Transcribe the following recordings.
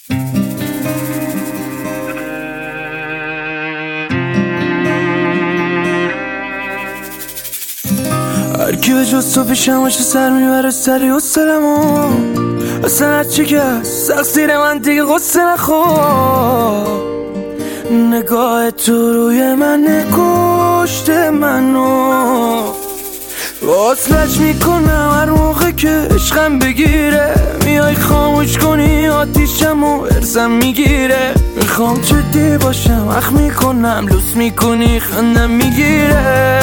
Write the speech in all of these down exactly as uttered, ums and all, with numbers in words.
هرکی به جز تو پیشم باشه سر میبره سری و سرمو اصلا هرچی که هست تقصیر من دیگه غصه نخور نگاه تو روی من نکشته منو وصلش میکنم هر موقع که عشقم بگیره میای خاموش کنی آتیشم و ارزم میگیره میخوام جدی باشم اخ میکنم لوس میکنی خندم میگیره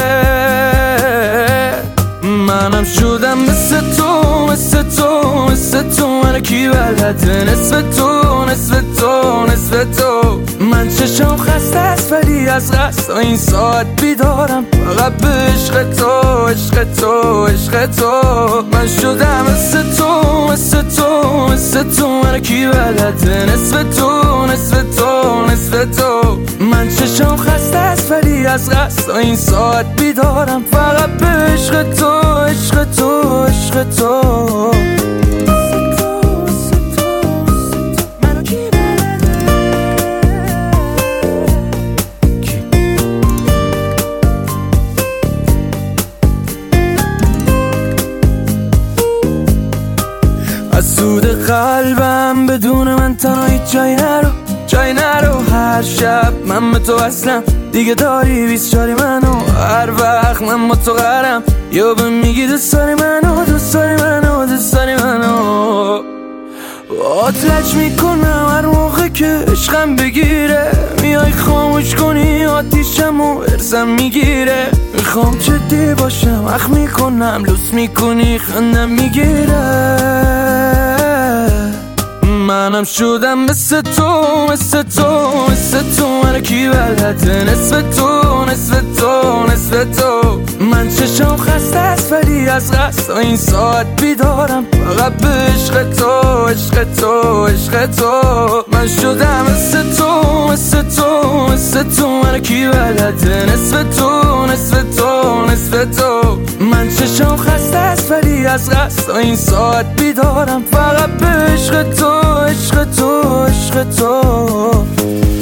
منم شدم مثل تو مثل تو مثل تو من کی بلده نصف تو نصف تو نصف تو من چشم خسته است ولی از قصد این ساعت بیدارم فقط به عشق تو عشق تو عشق تو من شدم مثل تو مثل تو مثل تو من کی بلده نصف تو نصف تو نصف تو من چشم خسته است ولی از قصد این ساعت بیدارم فقط به عشق تو عشق تو عشق تو از سود قلبم بدون من تنهایی جای نرو جای نرو هر شب من به تو اصلم دیگه داری بیست چاری منو هر وقت من با تو قرم یا به میگی دوست داری منو دوست داری منو دوست داری منو آتلج میکنم هر موقع که عشقم بگیره میای خاموش کنی آتیشم و ارزم میگیره میخوام جدی باشم اخ میکنم لوس میکنی خندم میگیره منم شدم مثل تو مثل تو مثل تو من کی بلده نصف تو نصف تو نصف تو من چشم خسته است ولی از قصد این ساعت بیدارم فقط به عشق تو عشق تو عشق تو من شدم مثل تو مثل تو مثل تو من کی بلده نصف تو نصف تو نصف تو من چشم خسته است ولی از قصد این ساعت بیدارم فقط به عشق تو عشق تو عشق تو